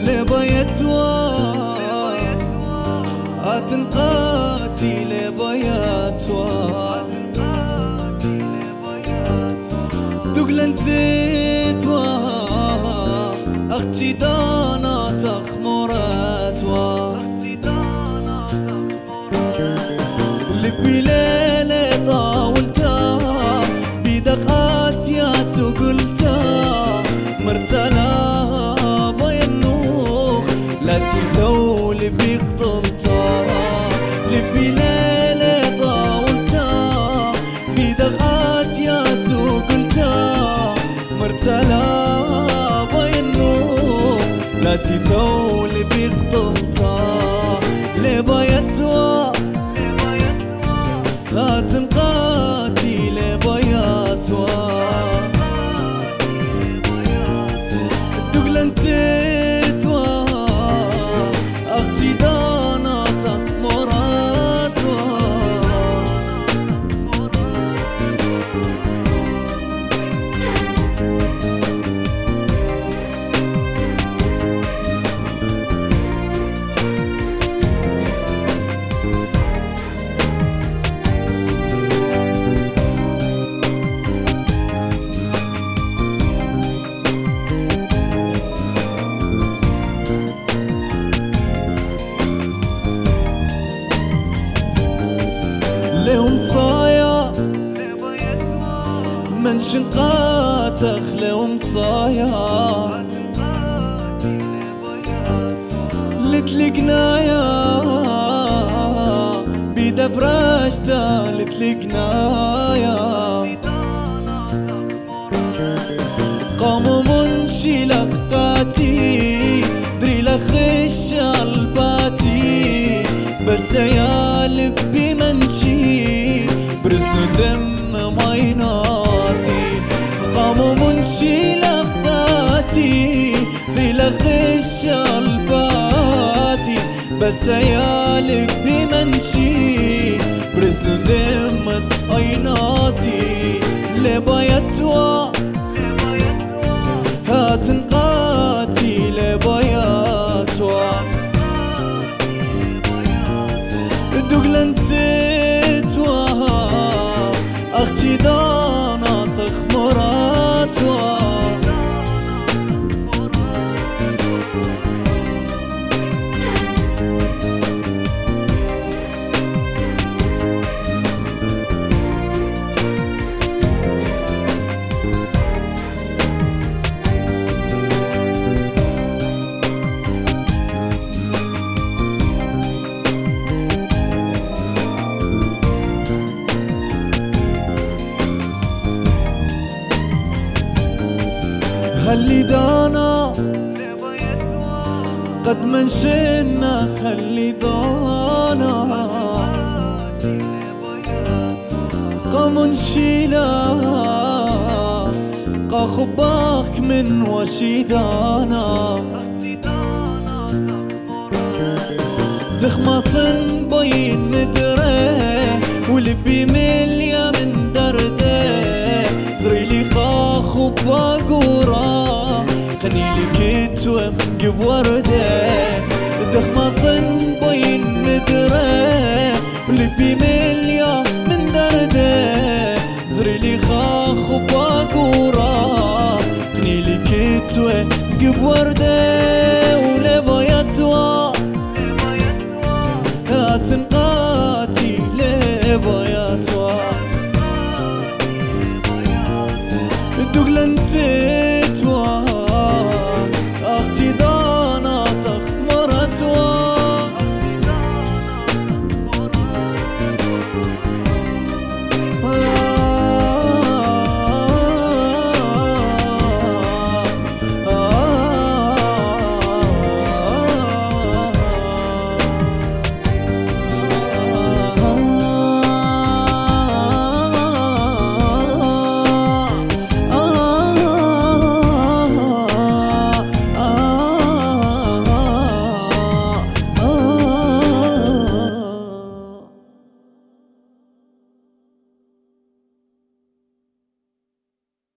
لبيتوا أتنقاتي لبيتوا دقلن تتوا أختي دانا تخمرتوا لبي ليلة طاولتا بدقات يا سقلتا مرتلا بينوخ لا تتو لبي قطلتا لبي ليلة طاولتا بدقات يا سقلتا مرتلا بينوخ لا تتو لبي قطلتا لبيتوا لا تنقاتي لبياتوا دقلن تتوا أختي دانا تخمراتوا لهم صايا من شنقاتك لهم صايا لتلقنايا بدبراشتا لتلقنايا قاموا منشي لخقاتي دري لخش الباتي بس يا لبي منشي برزن دم مايناتي قاموا منشي لخقاتي دري لخش الباتي بس يا لبي منشي برزن دم مايناتي لبيتوا هاتنقاتي لبياتوا دقلن تتوا أختي دانا تخمراتوا خلي دانا قد منشنا خلي دانا قامن شيلا قا خباك من وشيدانا دخماصن بين مدره ولبي مليا من درده زريلي قا خباك ورا خليلي كتوة قب وردة دخماصن بين مدره ولبي مليا من درده زريلي خباك ورا خليلي كتوة قب وردة